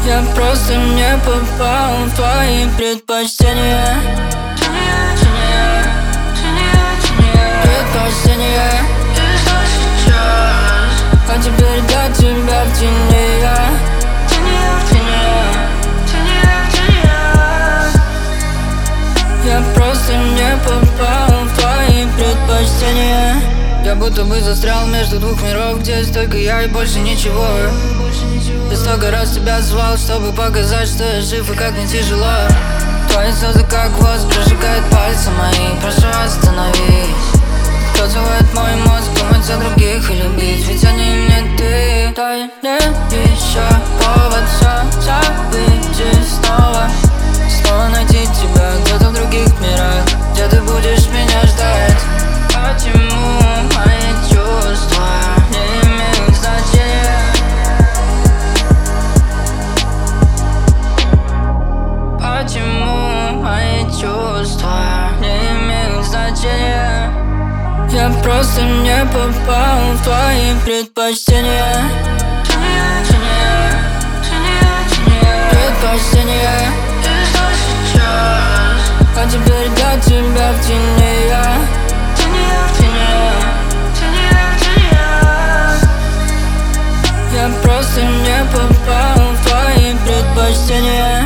Я просто не попал в твои предпочтения. Предпочтения. А теперь до тебя в тени я. Я просто не попал в твои предпочтения. Я будто бы застрял между двух миров, где есть только я и больше ничего. Я столько раз тебя звал, чтобы показать, что я жив и как мне тяжело. Твои слезы как воск прожигают пальцы мои. Прошу, остановись. Кто целует мой мозг, думать о других и любить, ведь они не ты. Дай мне еще повод все забыть и снова найти тебя где-то в других мирах, где ты будешь меня ждать. Почему мои чувства не имеют значения? Почему мои чувства не имеют значения? Я просто не попал в твои предпочтения. Предпочтения. А теперь до тебя в тени я. Я просто не попал в твои предпочтения.